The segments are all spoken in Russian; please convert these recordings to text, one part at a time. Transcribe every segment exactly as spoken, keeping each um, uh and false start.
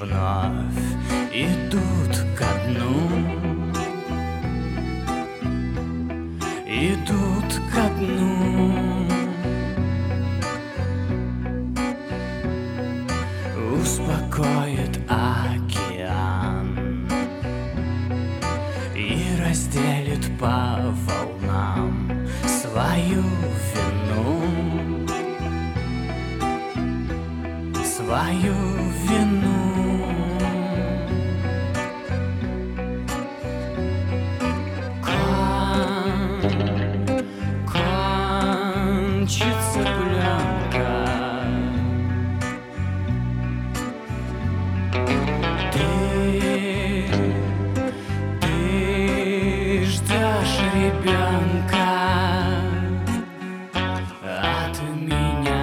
вновь идут ко дну, идут ко дну. Успокоит океан и разделит по волнам свою вину, свою вину. Кон, кончится пленка. Ты, ты ждешь ребенка от меня.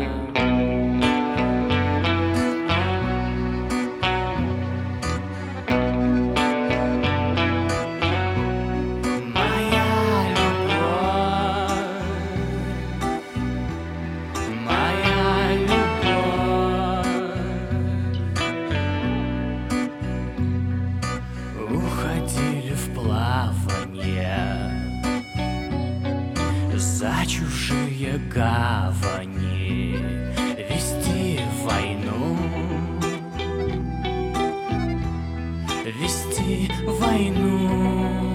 Уходили в плавание за чужие гавани, вести войну, вести войну.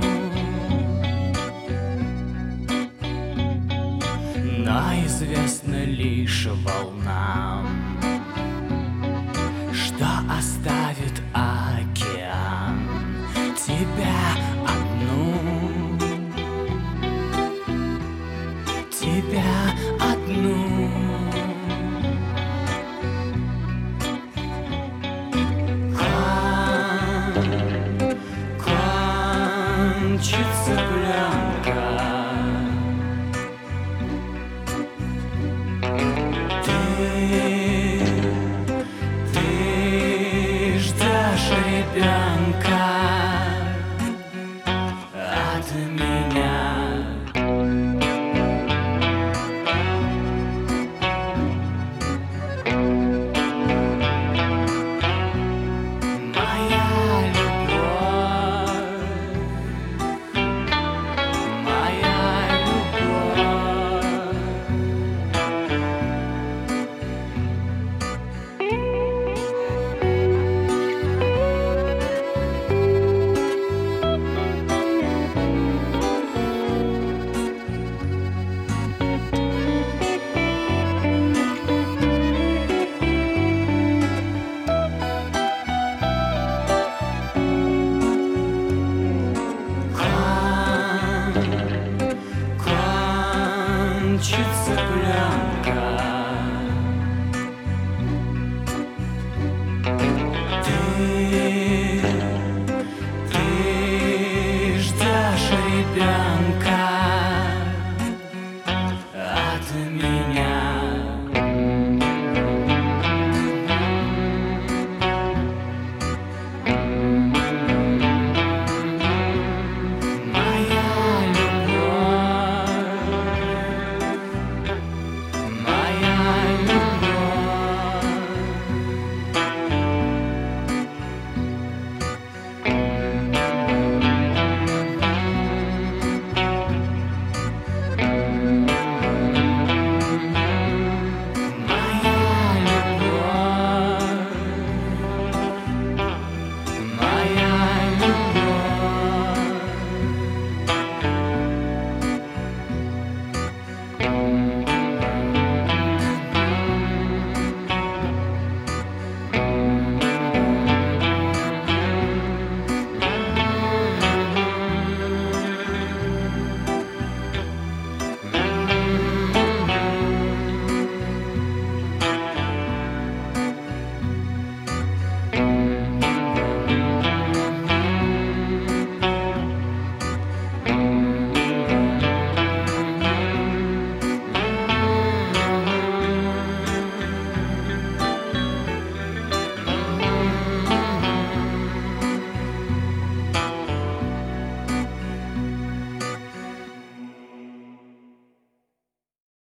Но известно лишь волнам, что оставит океан тебя одну, тебя одну. Кон, кончится пленка. Ты, ты ждешь ребенка от меня. Моя любовь, моя любовь. Кончится пленка. Ты, ты ждешь ребенка.